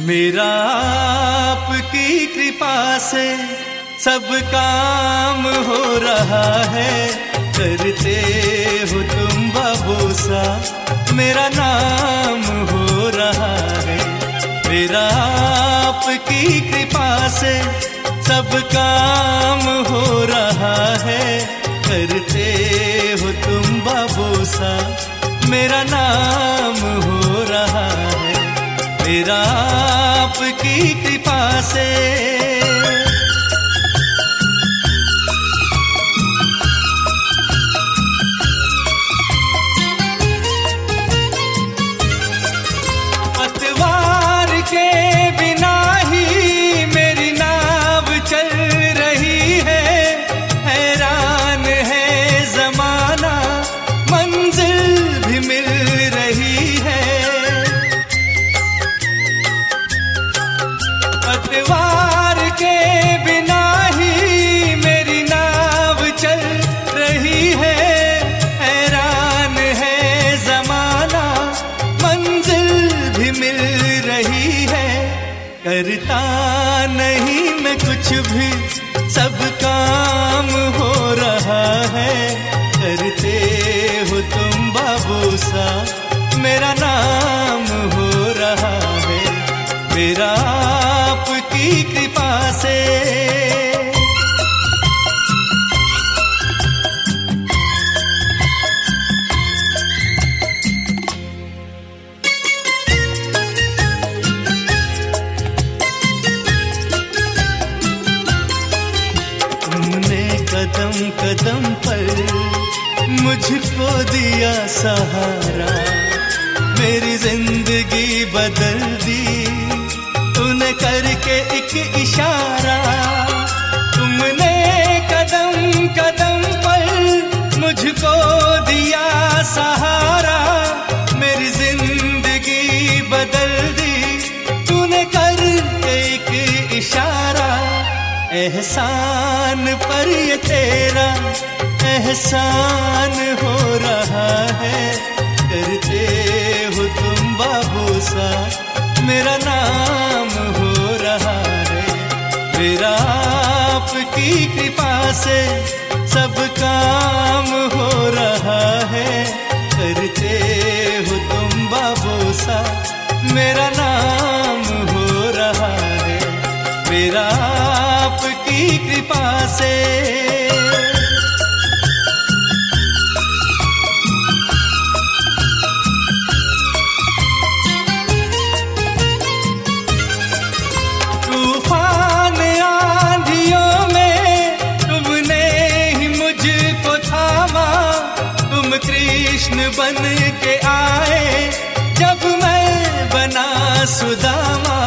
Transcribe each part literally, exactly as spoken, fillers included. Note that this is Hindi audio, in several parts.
मेरा आपकी कृपा से सब काम हो रहा है। करते हो तुम बाबूसा, मेरा नाम हो रहा है। मेरा आपकी कृपा से सब काम हो रहा है। करते हो तुम बाबूसा, मेरा नाम हो रहा है। मेरा आपकी कृपा से। पतवार के बिना ही मेरी नाव चल रही है। हैरान है जमाना, मंजिल भी मिल रही है। पतवार के बिना ही मेरी नाव चल रही है। हैरान है जमाना, मंजिल भी मिल रही है। करता नहीं मैं कुछ भी, सब काम हो रहा है। करते हो तुम बाबूसा, मेरा नाम हो रहा है। मेरा आपकी कृपा से। तुमने कदम कदम पर मुझको दिया सहारा। मेरी जिंदगी बदल दी तूने करके एक इशारा। तुमने कदम कदम पर मुझको दिया सहारा। मेरी जिंदगी बदल दी तूने करके एक इशारा। एहसान पर ये तेरा एहसान हो रहा है। करते हो तुम बाबूसा, मेरा नाम हो रहा है। मेरा आपकी कृपा से सब काम हो रहा है। करते हो तुम बाबूसा, मेरा नाम हो रहा है। मेरा आपकी कृपा से। तूफान आंधियों में तुमने ही मुझको थामा। तुम कृष्ण बन के आए जब मैं बना सुदामा।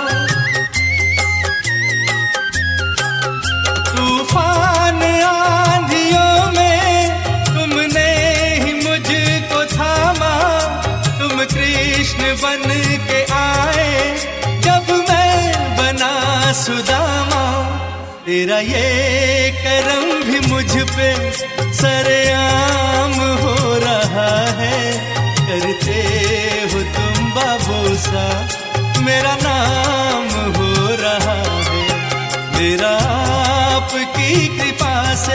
तूफान आंधियों में तुमने ही मुझको थामा। तुम कृष्ण बन के आए जब मैं बना सुदामा। तेरा ये करम भी मुझ पे सरेआम हो रहा है। करते हो तुम बाबूसा, मेरा नाम हो रहा है। मेरा आपकी कृपा से।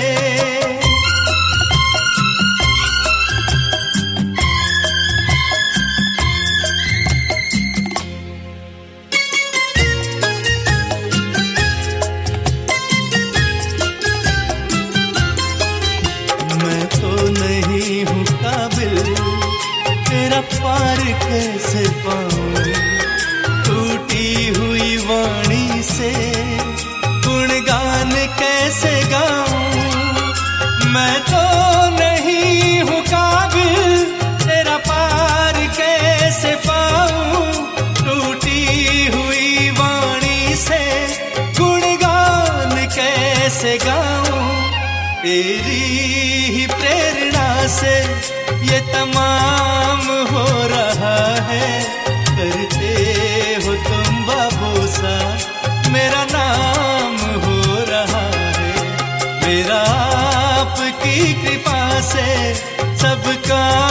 मैं तो नहीं हूँ काबिल, तेरा पार कैसे पाऊं। टूटी हुई वाणी से गुणगान कैसे गाऊं। मैं तो नहीं हूँ काबिल, तेरा पार कैसे पाऊं। टूटी हुई वाणी से गुणगान कैसे गाऊं। तेरी ही प्रेरणा से ये तमाम हो रहा है। करते हो तुम बाबूसा, मेरा नाम हो रहा है। मेरा आपकी कृपा से सब काम